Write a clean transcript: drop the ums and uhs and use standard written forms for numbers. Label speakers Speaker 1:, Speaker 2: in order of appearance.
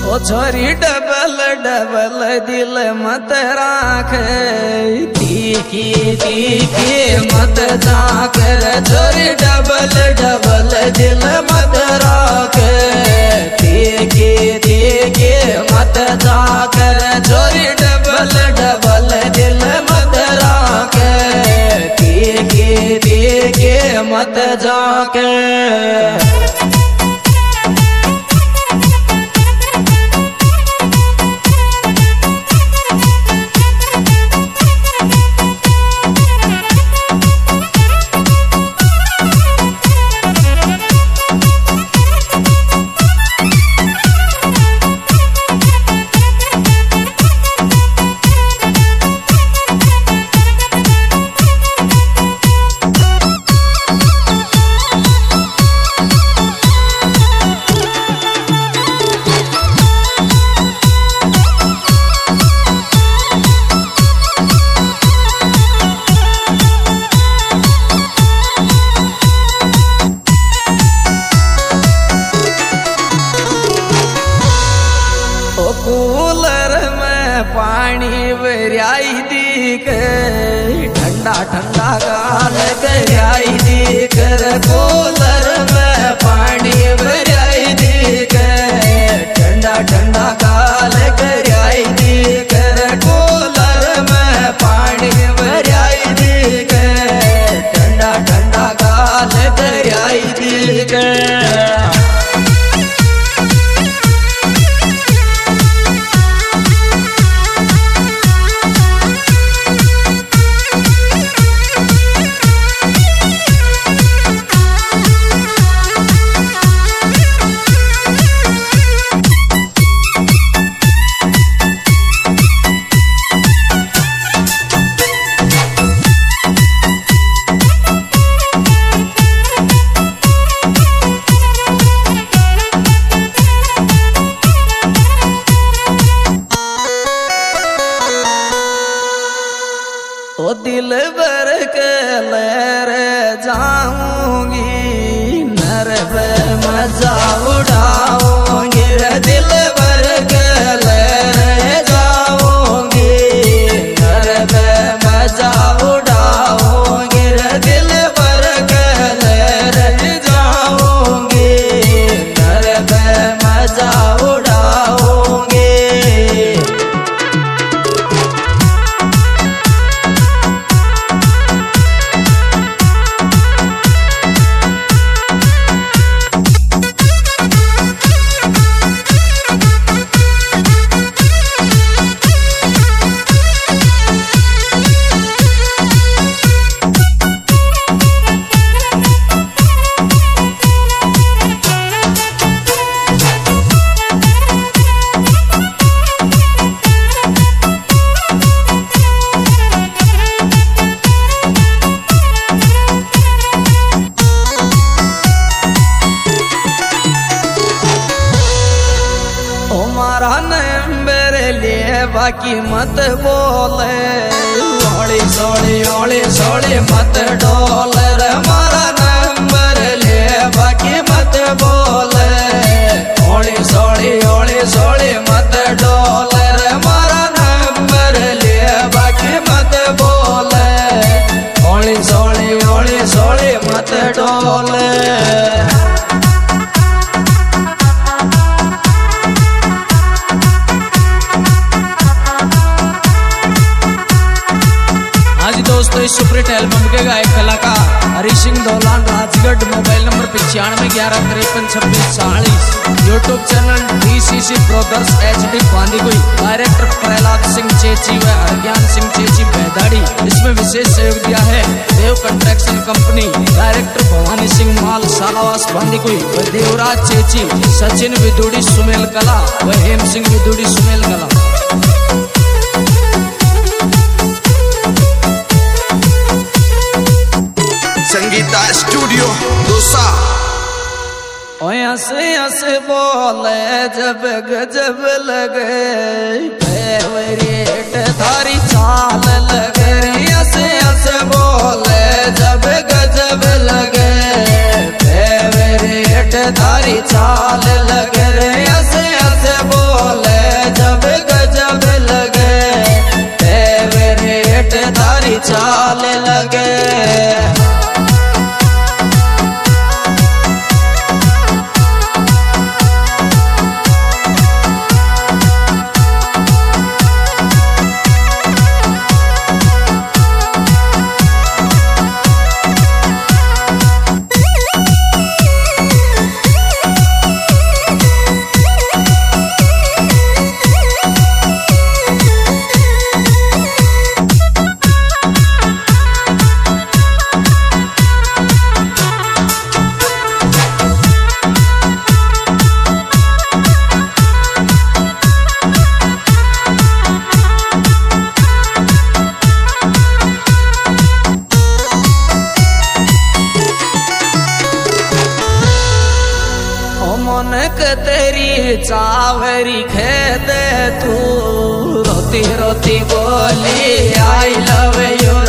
Speaker 1: ओ छोरी double double दिल मत राख, तीखी तीखी मत जाकर। छोरी डबल डबल दिल मत राख, तीखी तीखी मत जाकर। छोरी डबल डबल दिल मत राख, तीखी तीखी मत जाकर। कूलर में पानी भराई दी कर, ठंडा ठंडा गाल कराई दी कर। कूलर में पानी भराई दी कर, ठंडा ठंडा गाल कराई दी कर। कूलर में पानी भराई दी कर, ठंडा ठंडा गाल कराई दी कर। ओ दिल भर के लहरे जाऊंगी, नर पे मजा उड़ाऊंगी। दिल भर के लहरे जाऊंगी, नर पे मजा उड़ाऊंगी। दिल भर के लहरे जाऊंगी, नर पे मजा उड़ाऊंगी। हमारा नंबर लिए बाकी मत बोले, ओली सोली मत डोले। हमारा नंबर लिए बाकी मत बोले, ओली सोली मत डोले। हमारा नंबर लिए बाकी मत बोले, ओली सोली मत डोले। दोस्तों इस सुपरहिट एल्बम के गायक कलाकार Hari Singh Daulan Rajgarh. Mobile number 9511532640। YouTube channel DCC brothers HD Bandikui. Director Prahlad Singh Chechi व हरज्ञान सिंह चेची बेदाड़ी। इसमें विशेष सहयोग दिया है Dev construction company. Director Bhawani Singh Mal Salawas Bandikui व देवराज चेची। सचिन विदुड़ी सुमेल कला व हेम सिंह विदुड़ी सुमेल कला।
Speaker 2: संगीता स्टूडियो दोसा।
Speaker 1: हंस हंस बोले जब गजब लगे, फेवरेट थारी चाल लगे। हंस हंस बोले जब गजब लगे, फेवरेट थारी चाल लगे। हंस हंस बोले लिखे दे तू रोती रोती बोली आई लव यू